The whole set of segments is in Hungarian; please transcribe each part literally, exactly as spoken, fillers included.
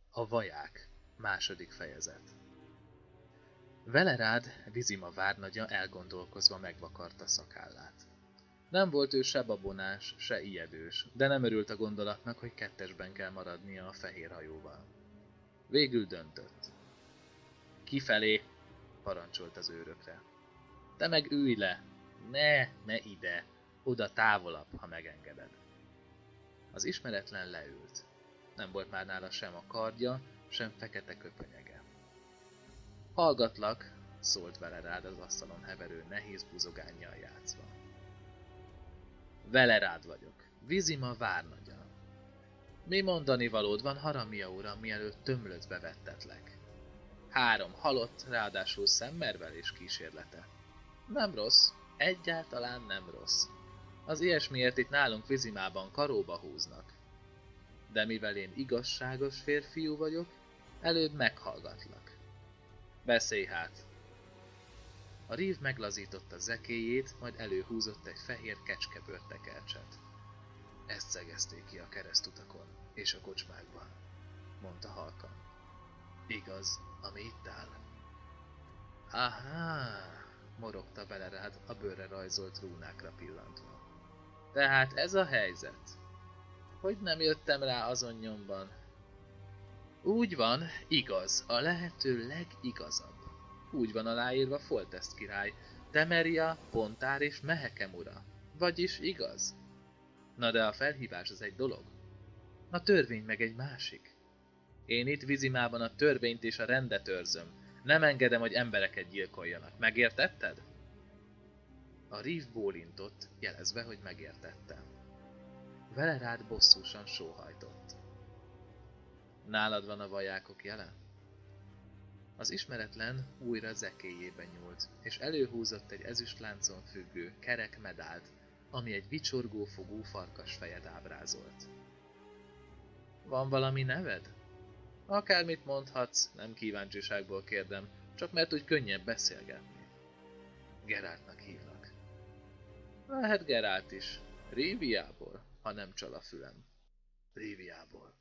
A vaják. Második fejezet. Velerád, Vizima várnagya elgondolkozva megvakarta szakállát. Nem volt ő se babonás, se ijedős, de nem örült a gondolatnak, hogy kettesben kell maradnia a fehér hajóval. Végül döntött. Kifelé, parancsolt az őrökre. Te meg ülj le! Ne, ne ide! Oda távolabb, ha megengeded. Az ismeretlen leült. Nem volt már nála sem a kardja, sem fekete köpönyege. Hallgatlak, szólt Velerád az asztalon heverő nehéz buzogánnyal játszva. Velerád vagyok, Vizima várnagya. Mi mondani valód van, Haramia uram, mielőtt tömlöcbe vettetlek? Három halott, ráadásul szemmervelés kísérlete. Nem rossz, egyáltalán nem rossz. Az ilyesmiért itt nálunk Vizimában karóba húznak. De mivel én igazságos férfiú vagyok, előbb meghallgatlak. Beszélj hát! A rív meglazította zekéjét, majd előhúzott egy fehér kecskebőrtekercset. Ezt szegezték ki a keresztutakon és a kocsmákban, mondta halkan. Igaz, ami itt áll? Ahá, morogta Velerád a bőrre rajzolt rúnákra pillantva. Tehát ez a helyzet. Hogy nem jöttem rá azon nyomban? Úgy van, igaz, a lehető legigazabb. Úgy van aláírva Foltest király, Temeria, Pontár és Mehekem ura. Vagyis igaz? Na de a felhívás az egy dolog. A törvény meg egy másik. Én itt Vizimában a törvényt és a rendet őrzöm. Nem engedem, hogy embereket gyilkoljanak. Megértetted? A rív bólintott, jelezve, hogy megértette. Velerád bosszúsan sóhajtott. Nálad van a vajákok jele? Az ismeretlen újra zekéjébe nyúlt, és előhúzott egy ezüstláncon függő, kerek medált, ami egy vicsorgó fogú farkas fejet ábrázolt. Van valami neved? Akármit mondhatsz, nem kíváncsiságból kérdem, csak mert úgy könnyebb beszélgetni. Geráltnak hívnak. Lehet Gerált is, Ríviából, ha nem csal a fülem. Ríviából.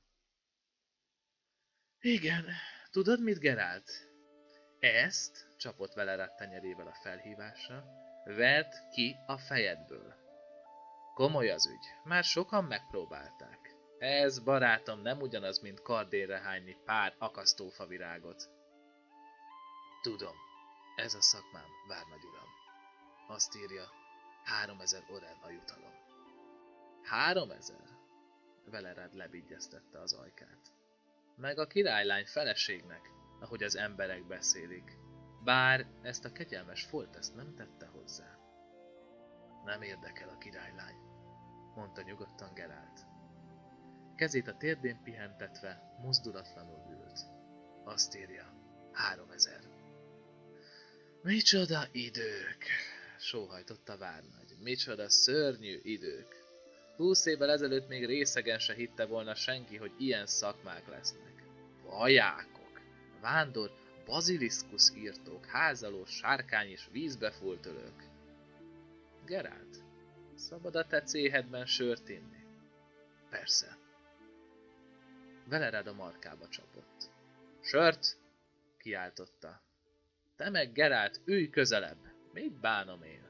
Igen, tudod mit, Gerált? Ezt, csapott Velerád tenyerével a felhívásra, vert ki a fejedből. Komoly az ügy, már sokan megpróbálták. Ez, barátom, nem ugyanaz, mint kardérre hányni pár akasztófavirágot. Tudom, ez a szakmám, várnagyuram. Azt írja, háromezer orel a jutalom. Háromezer? Velerád lebigyeztette az ajkát. Meg a királylány feleségnek, ahogy az emberek beszélik. Bár ezt a kegyelmes Foltest nem tette hozzá. Nem érdekel a királylány, mondta nyugodtan Gerált. Kezét a térdén pihentetve, mozdulatlanul ült. Azt írja, háromezer. Micsoda idők, sóhajtott a várnagy. Micsoda szörnyű idők. Húsz évvel ezelőtt még részegen se hitte volna senki, hogy ilyen szakmák lesznek. Vajákok, vándor, baziliszkusz írtók, házalós, sárkány és vízbefúltölők. Gerált, szabad a te céhedben sört inni? Persze. Velerád a markába csapott. Sört? Kiáltotta. Te meg, Gerált, ülj közelebb. Mit bánom én?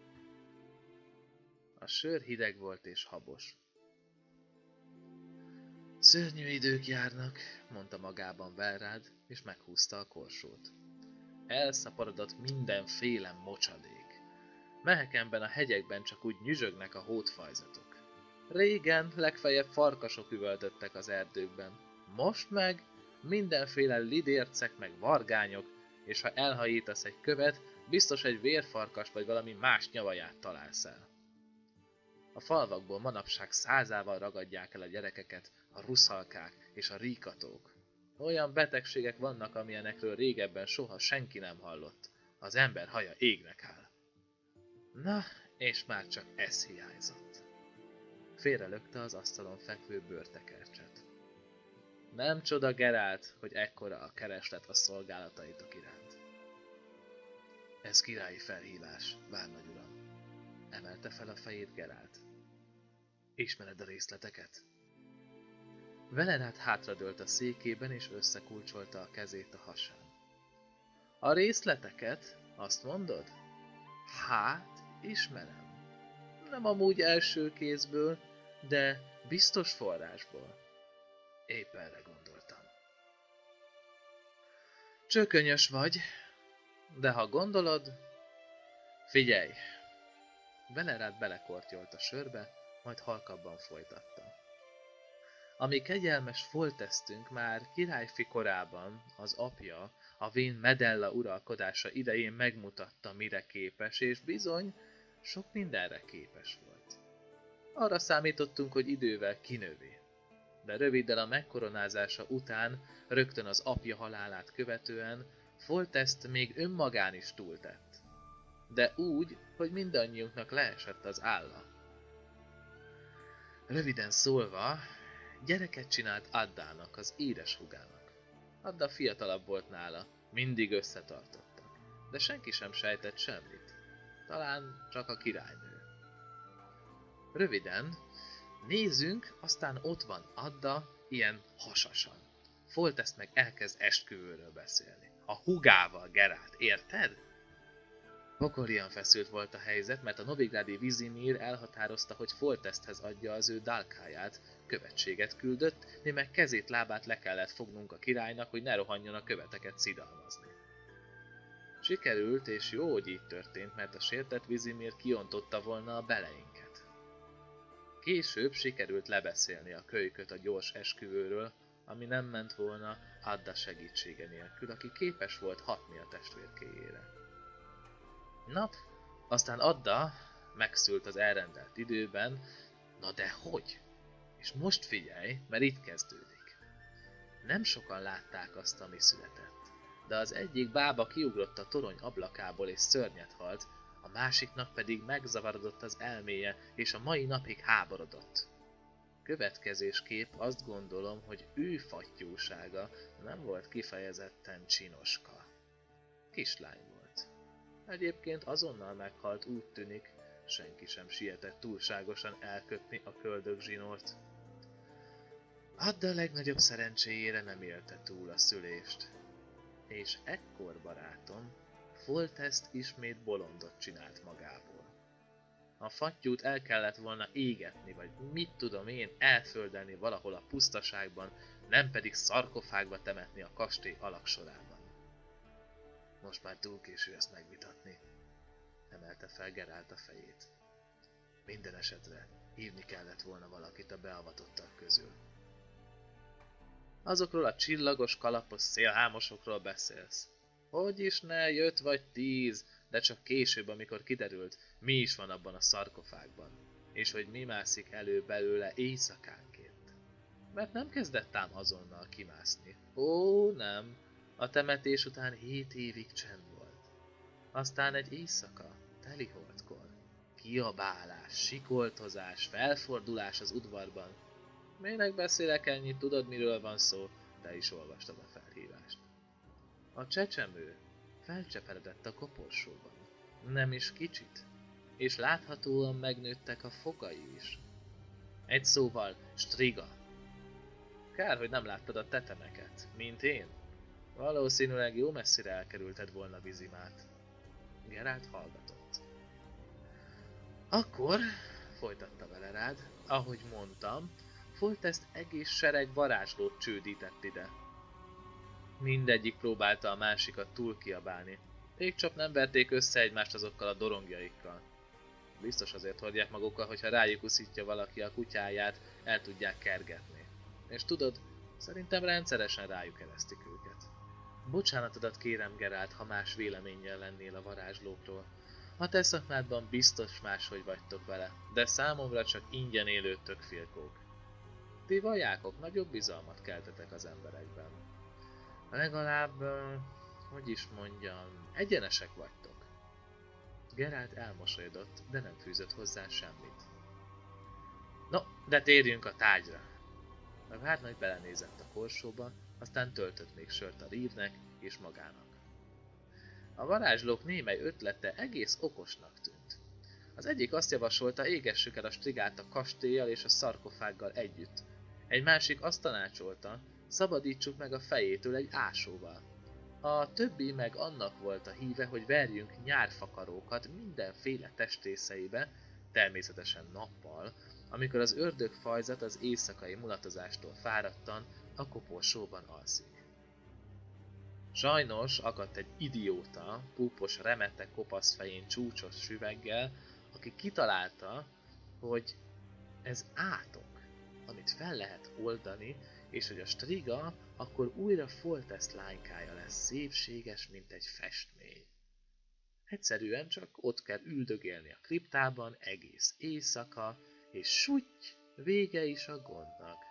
A sör hideg volt és habos. Szörnyű idők járnak, mondta magában Velerád, és meghúzta a korsót. Elszaporodott mindenféle mocsadék. Mehekemben a hegyekben csak úgy nyüzsögnek a hótfajzatok. Régen legfeljebb farkasok üvöltöttek az erdőkben. Most meg mindenféle lidércek meg vargányok, és ha elhajítasz egy követ, biztos egy vérfarkas vagy valami más nyavaját találsz el. A falvakból manapság százával ragadják el a gyerekeket a ruszalkák és a ríkatók. Olyan betegségek vannak, amilyenekről régebben soha senki nem hallott. Az ember haja égnek áll. Na, és már csak ez hiányzott. Félrelökte az asztalon fekvő bőrtekercset. Nem csoda, Gerált, hogy ekkora a kereslet a szolgálataitok iránt. Ez királyi felhívás, várnagyuram. Emelte fel a fejét Gerált. Ismered a részleteket? Velerát hátradőlt a székében és összekulcsolta a kezét a hasán. A részleteket, azt mondod? Hát, ismerem. Nem amúgy első kézből, de biztos forrásból. Épp erre gondoltam. Csökönyös vagy, de ha gondolod... Figyelj! Velerát belekortyolt a sörbe, majd halkabban folytatta. A kegyelmes foltesztünk már királyfi korában az apja, a vén Medella uralkodása idején megmutatta, mire képes, és bizony sok mindenre képes volt. Arra számítottunk, hogy idővel kinövi. De röviddel a megkoronázása után, rögtön az apja halálát követően, Foltest még önmagán is túltett. De úgy, hogy mindannyiunknak leesett az álla. Röviden szólva, gyereket csinált Addának, az édeshúgának. Adda fiatalabb volt nála, mindig összetartottak, de senki sem sejtett semmit. Talán csak a királynő. Röviden, nézzünk, aztán ott van Adda, ilyen hasasan. Foltest meg elkezd esküvőről beszélni. A húgával, Geralt, érted? Pokolian feszült volt a helyzet, mert a novigrádi Vizimir elhatározta, hogy Foltesthez adja az ő dálkáját, követséget küldött, mi meg kezét-lábát le kellett fognunk a királynak, hogy ne rohanjon a követeket szidalmazni. Sikerült, és jó, hogy így történt, mert a sértett Vizimir kiontotta volna a beleinket. Később sikerült lebeszélni a kölyköt a gyors esküvőről, ami nem ment volna Adda segítsége nélkül, aki képes volt hatni a testvérkéjére. Na, aztán Adda megszült az elrendelt időben, na de hogy? És most figyelj, mert itt kezdődik. Nem sokan látták azt, ami született, de az egyik bába kiugrott a torony ablakából és szörnyet halt, a másiknak pedig megzavarodott az elméje, és a mai napig háborodott. Következésképp azt gondolom, hogy ő fattyúsága nem volt kifejezetten csinoska. Kislány volt. Egyébként azonnal meghalt, úgy tűnik, senki sem sietett túlságosan elkötni a köldögzsinort. Adda a legnagyobb szerencséjére nem élte túl a szülést. És ekkor, barátom, Foltest ismét bolondot csinált magából. A fattyút el kellett volna égetni, vagy mit tudom én, elföldelni valahol a pusztaságban, nem pedig szarkofágba temetni a kastély alaksorában. Most már túl késő ezt megvitatni, emelte fel Geralt a fejét. Minden esetre hívni kellett volna valakit a beavatottak közül. Azokról a csillagos, kalapos szélhámosokról beszélsz. Hogy is ne, jött vagy tíz, de csak később, amikor kiderült, mi is van abban a szarkofágban, és hogy mi mászik elő belőle éjszakánként. Mert nem kezdett ám azonnal kimászni. Ó, nem, a temetés után hét évig csend volt. Aztán egy éjszaka, teliholdkor, kiabálás, sikoltozás, felfordulás az udvarban. Minek beszélek ennyit, tudod, miről van szó, te is olvastad a felhívást. A csecsemő felcseperedett a koporsóban, nem is kicsit, és láthatóan megnőttek a fogai is. Egy szóval, striga. Kár, hogy nem láttad a tetemeket, mint én. Valószínűleg jó messzire elkerülted volna Vizimát. Geralt hallgatott. Akkor, folytatta Velerád, ahogy mondtam, Foltest egész sereg varázslót csődített ide. Mindegyik próbálta a másikat túlkiabálni. Ők csak nem verték össze egymást azokkal a dorongjaikkal. Biztos azért hordják magukkal, hogyha rájuk uszítja valaki a kutyáját, el tudják kergetni. És tudod, szerintem rendszeresen rájuk eresztik őket. Bocsánatodat kérem, Geralt, ha más véleménnyel lennél a varázslókról. A te szakmádban biztos máshogy vagytok vele, de számomra csak ingyen élő tökfilkók. Ti vajákok nagyobb bizalmat keltetek az emberekben. Legalább, hogy is mondjam, egyenesek vagytok. Geralt elmosolyodott, de nem fűzött hozzá semmit. No, de térjünk a tárgyra. A várnagy belenézett a korsóba, aztán töltött még sört a Rívnek és magának. A varázslók némely ötlete egész okosnak tűnt. Az egyik azt javasolta, égessük el a strigát a kastéllyal és a szarkofággal együtt. Egy másik azt tanácsolta, szabadítsuk meg a fejétől egy ásóval. A többi meg annak volt a híve, hogy verjünk nyárfakarókat mindenféle testrészeibe, természetesen nappal, amikor az ördögfajzat az éjszakai mulatozástól fáradtan a koporsóban alszik. Sajnos akadt egy idióta, púpos remete kopaszfején csúcsos süveggel, aki kitalálta, hogy ez átok, amit fel lehet oldani, és hogy a Striga akkor újra Foltest lánykája lesz, szépséges, mint egy festmény. Egyszerűen csak ott kell üldögélni a kriptában egész éjszaka, és sutty, vége is a gondnak.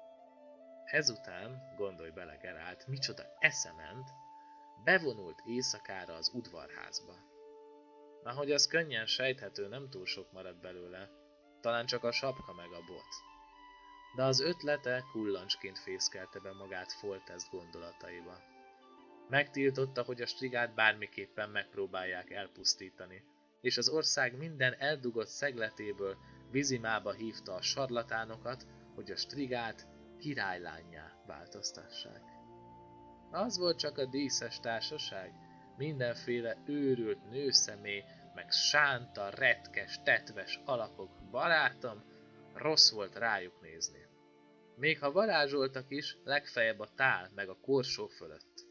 Ezután, gondolj bele Gerált, micsoda eszement, bevonult éjszakára az udvarházba. Ahogy az könnyen sejthető, nem túl sok maradt belőle, talán csak a sapka meg a bot. De az ötlete kullancsként fészkelte be magát Foltest gondolataiba. Megtiltotta, hogy a Strigát bármiképpen megpróbálják elpusztítani, és az ország minden eldugott szegletéből Vizimába hívta a sarlatánokat, hogy a Strigát királylánnyá változtassák. Az volt csak a díszes társaság, mindenféle őrült nőszemély, meg sánta, retkes, tetves alakok, barátom, rossz volt rájuk nézni. Még ha varázsoltak is, legfeljebb a tál meg a korsó fölött.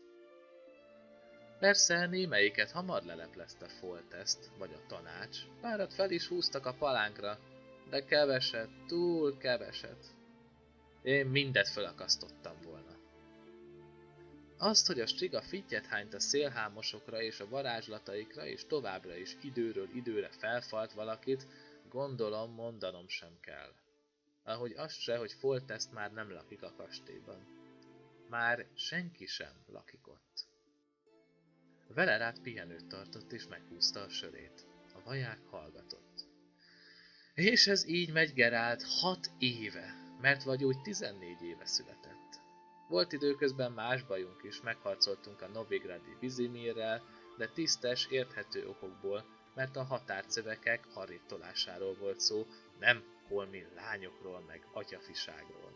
Persze némelyiket hamar leleplezte Foltest, vagy a tanács, párat fel is húztak a palánkra, de keveset, túl keveset. Én mindet felakasztottam volna. Azt, hogy a Striga fittyet hányt a szélhámosokra és a varázslataikra, és továbbra is időről időre felfalt valakit, gondolom mondanom sem kell. Ahogy azt se, hogy Foltest már nem lakik a kastélyban. Már senki sem lakik ott. Velerát pihenőt tartott és meghúzta a sörét. A vaják hallgatott. És ez így megy Gerált hat éve, mert vagy úgy tizennégy éve született. Volt időközben más bajunk is, megharcoltunk a novigradi Vizimirrel, de tisztes, érthető okokból, mert a határcövekek arrébb volt szó, nem holmi lányokról meg atyafiságról.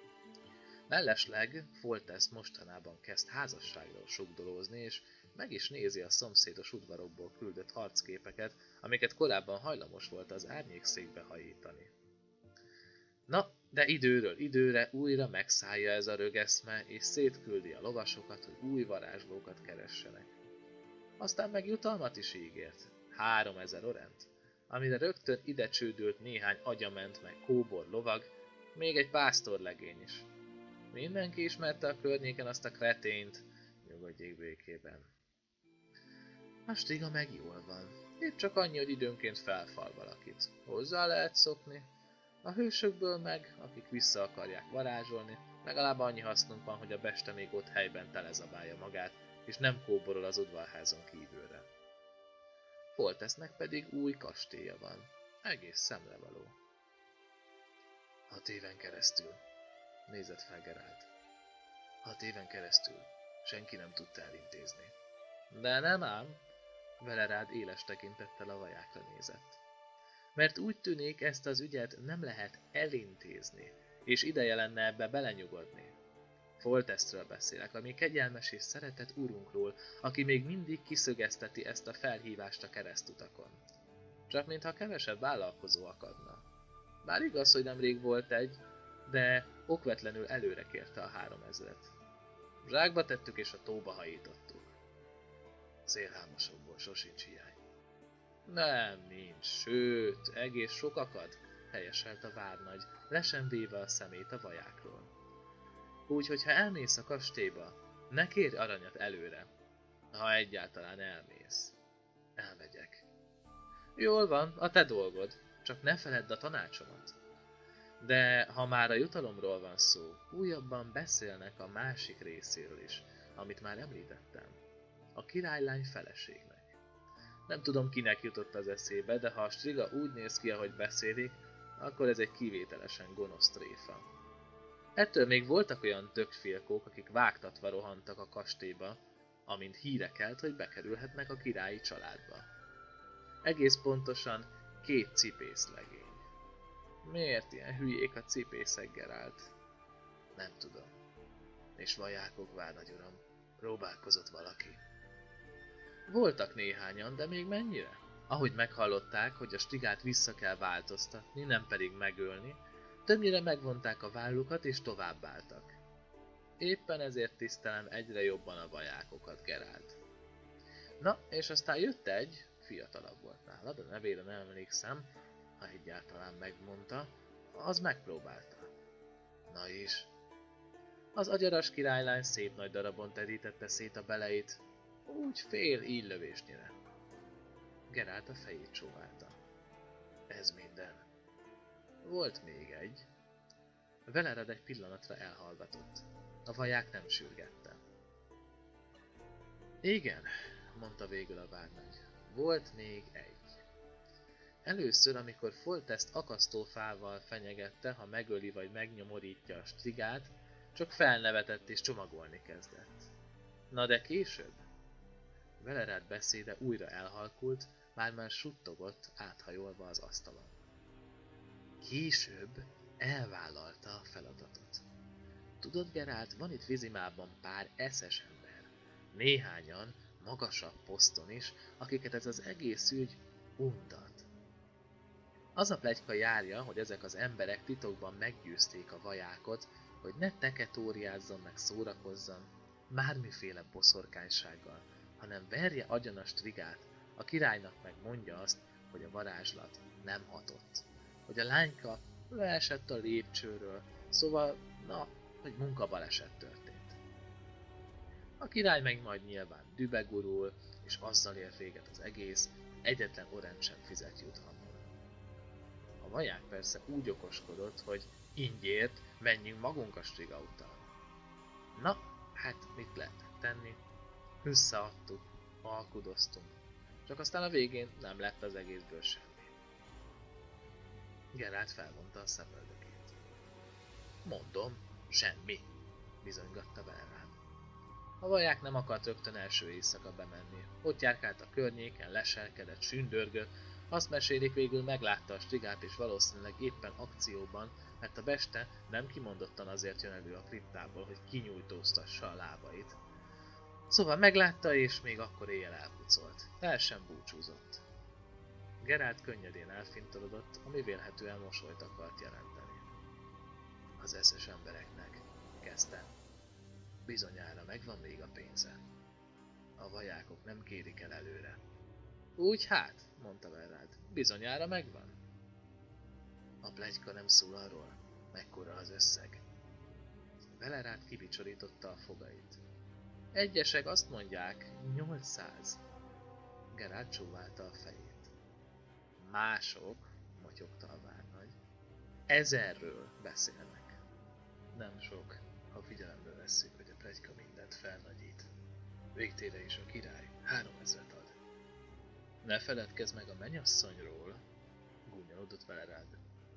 Mellesleg Foltest mostanában kezd házasságról sugdolózni, és meg is nézi a szomszédos udvarokból küldött arcképeket, amiket korábban hajlamos volt az árnyékszékbe hajítani. Na, de időről időre újra megszállja ez a rögeszme, és szétküldi a lovasokat, hogy új varázslókat keressenek. Aztán meg jutalmat is ígért, háromezer orent, amire rögtön ide csődült néhány agyament meg kóbor lovag, még egy pásztorlegény is. Mindenki ismerte a környéken azt a kretényt, nyugodjék békében. A Striga meg jól van, itt csak annyi, hogy időnként felfal valakit. Hozzá lehet szokni. A hősökből meg, akik vissza akarják varázsolni, legalább annyi hasznunk van, hogy a beste még ott helyben telezabálja magát, és nem kóborol az udvarházon kívülre. Foltestnek pedig új kastélya van, egész szemrevaló. Hat éven keresztül, nézett fel Gerált. Hat éven keresztül senki nem tudta elintézni. De nem ám, Velerád éles tekintettel a vajákra nézett. Mert úgy tűnik, ezt az ügyet nem lehet elintézni, és ideje lenne ebbe belenyugodni. Foltestről beszélek, ami kegyelmes és szeretett urunkról, aki még mindig kiszögezteti ezt a felhívást a keresztutakon. Csak mintha kevesebb vállalkozó akadna. Bár igaz, hogy nemrég volt egy, de okvetlenül előre kérte a háromezret. Zsákba tettük és a tóba hajítottuk. Szélhámosokból sosincs hiány. Nem, nincs, sőt, egész sok akad, helyeselt a várnagy, le sem véve a szemét a vajákról. Úgyhogy ha elmész a kastélyba, ne kérj aranyat előre, ha egyáltalán elmész. Elmegyek. Jól van, a te dolgod, csak ne feledd a tanácsomat. De ha már a jutalomról van szó, újabban beszélnek a másik részéről is, amit már említettem. A királylány feleségnek. Nem tudom, kinek jutott az eszébe, de ha a Striga úgy néz ki, ahogy beszélik, akkor ez egy kivételesen gonosz tréfa. Ettől még voltak olyan dögfilkók, akik vágtatva rohantak a kastélyba, amint híre kelt, hogy bekerülhetnek a királyi családba. Egész pontosan két cipészlegény. Miért ilyen hülyék a cipészek, Gerált? Nem tudom. És vajákok, várnagy uram, próbálkozott valaki. Voltak néhányan, de még mennyire? Ahogy meghallották, hogy a strigát vissza kell változtatni, nem pedig megölni, többnyire megvonták a vállukat és továbbálltak. Éppen ezért tisztelem egyre jobban a vajákokat, Geralt. Na, és aztán jött egy, fiatalabb volt nálad, a nevére nem emlékszem, ha egyáltalán megmondta, az megpróbálta. Na is. Az agyaras királylány szép nagy darabon terítette szét a beleit, úgy fél íllövésnyire. Geralt a fejét csóválta. Ez minden. Volt még egy. Velered egy pillanatra elhallgatott. A vaják nem sürgette. Igen, mondta végül a várnagy. Volt még egy. Először, amikor Foltest akasztófával fenyegette, ha megöli vagy megnyomorítja a strigát, csak felnevetett és csomagolni kezdett. Na de később? Velerád beszéde újra elhalkult, már-már suttogott, áthajolva az asztalon. Később elvállalta a feladatot. Tudod, Geralt, van itt Vizimában pár eszes ember. Néhányan, magasabb poszton is, akiket ez az egész ügy untat. Az a pletyka járja, hogy ezek az emberek titokban meggyőzték a vajákot, hogy ne teketóriázzon meg szórakozzon, bármiféle boszorkánysággal, hanem verje agyon a strigát, a királynak meg mondja azt, hogy a varázslat nem hatott. Hogy a lányka leesett a lépcsőről, szóval, na, hogy munkabaleset történt. A király meg majd nyilván dübegurul, és azzal ér véget az egész, egyetlen orange sem fizet juthammal. A vaják persze úgy okoskodott, hogy ingyért menjünk magunk a striga után. Na, hát mit lehetett tenni? Összeadtuk, alkudoztunk, csak aztán a végén nem lett az egészből semmi. Geralt felvonta a szemöldökét. Mondom, semmi, bizonygatta Velerád. A vaják nem akart rögtön első éjszaka bemenni. Ott járkált a környéken, leselkedett, sündörgött, azt mesélik, végül meglátta a strigát és valószínűleg éppen akcióban, mert a beste nem kimondottan azért jön elő a kriptából, hogy kinyújtóztassa a lábait. Szóval meglátta, és még akkor éjjel elpucolt. El sem búcsúzott. Geralt könnyedén elfintorodott, ami vélhetően mosolyt akart jelenteni. Az eszes embereknek, kezdte. Bizonyára megvan még a pénze. A vajákok nem kérik el előre. Úgy hát, mondta Velerád, bizonyára megvan. A pletyka nem szól arról, mekkora az összeg. Velerád kibicsorította a fogait. Egyesek azt mondják, nyolcszáz. Geralt csóválta a fejét. Mások, motyogta a várnagy, ezerről beszélnek. Nem sok, ha figyelembe vesszük, hogy a pletyka mindent felnagyít. Végtére is a király háromezret ad. Ne feledkezz meg a mennyasszonyról, gúnyolódott Velerád.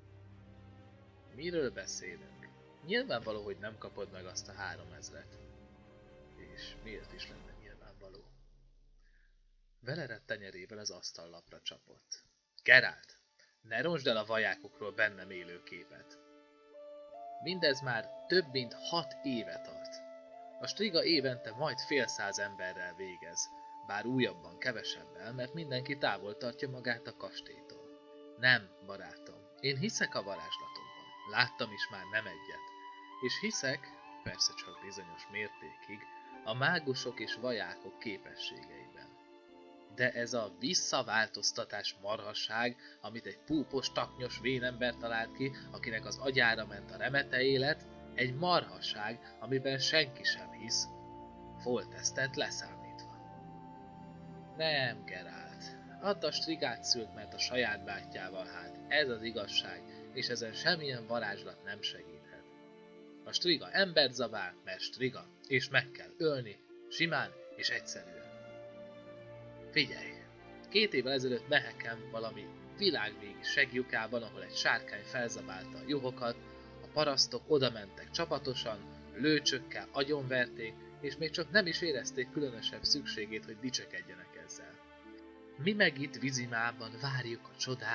Miről beszélünk? Nyilvánvaló, hogy nem kapod meg azt a háromezret. És miért is lenne nyilvánvaló? Velerád tenyerével az asztallapra csapott. Geralt, ne ronsd el a vajákokról bennem élő képet. Mindez már több mint hat éve tart. A striga évente majd fél száz emberrel végez, bár újabban kevesebbel, mert mindenki távol tartja magát a kastélytól. Nem, barátom, én hiszek a varázslatokban, láttam is már nem egyet, és hiszek, persze csak bizonyos mértékig, a mágusok és vajákok képességeiben. De ez a visszaváltoztatás marhasság, amit egy púpos, taknyos vénember talált ki, akinek az agyára ment a remete élet, egy marhasság, amiben senki sem hisz, Foltestet leszámítva. Nem, Geralt, add a strigát szült, mert a saját bátyjával hát, ez az igazság, és ezen semmilyen varázslat nem segíthet. A striga embert zabál, mert striga, és meg kell ölni, simán és egyszerűen. Figyelj! Két évvel ezelőtt Meheken valami világvégi segjukában, ahol egy sárkány felzabálta a juhokat, a parasztok odamentek csapatosan, lőcsökkel agyonverték, és még csak nem is érezték különösebb szükségét, hogy dicsekedjenek ezzel. Mi meg itt Vizimában várjuk a csodát,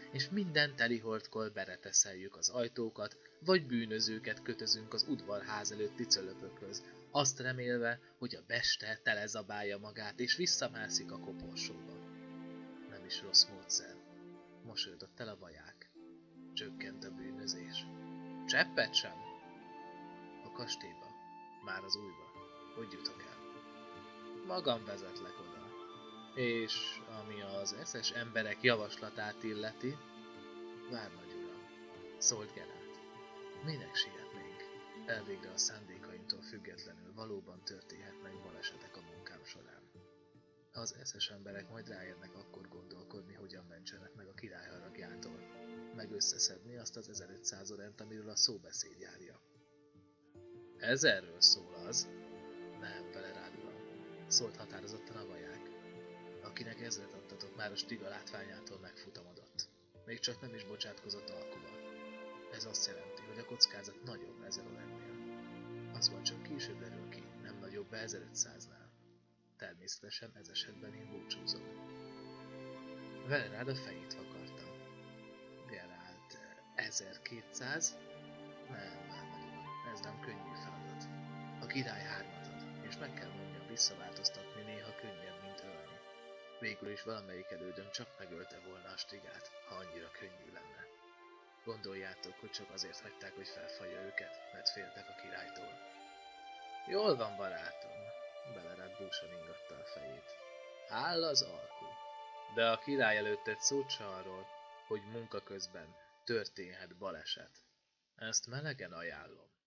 és minden teliholdkor bereteszeljük az ajtókat, vagy bűnözőket kötözünk az udvarház előtti cölöpökhöz, azt remélve, hogy a beste telezabálja magát és visszamászik a koporsóba. Nem is rossz módszer. Mosolyodott el a vaják. Csökkent a bűnözés. Cseppet sem. A kastélyba. Már az újba. Hogy jutok el? Magam vezetlek oda. És ami az eszes emberek javaslatát illeti, vár nagy uram, szólt Geralt. Minek sietnénk? Elvégre a szándékaimtól függetlenül valóban történhetnek balesetek a munkám során. Az eszes emberek majd ráérnek akkor gondolkodni, hogyan mentsenek meg a király haragjától, meg összeszedni azt az ezerötszáz orent, amiről a szóbeszéd járja. Ezerről szól az? Nem, vele rád uram, szólt határozottan a vaják, akinek ezret adtatok, már a stiga látványától megfutamodott. Még csak nem is bocsátkozott alkuba. Ez azt jelenti, hogy a kockázat nagyobb ezer orennél. Az van, csak később derül ki, nem nagyobb ezerötszáznál. Természetesen ez esetben én búcsúzom. Velerád a fejét vakarta. Geralt, ezerkétszáz? Nem, már nagyon, ez nem könnyű feladat. A király hármat ad, és meg kell mondjam, visszaváltoztatni néha könnyebb, mint ölni. Végül is valamelyik elődöm csak megölte volna a stigát, ha annyira könnyű lenne. Gondoljátok, hogy csak azért hagyták, hogy felfalja őket, mert féltek a királytól. Jól van, barátom, Belerád búsan ingatta a fejét. Áll az alkú. De a király előtt egy szót se arról, hogy munka közben történhet baleset. Ezt melegen ajánlom.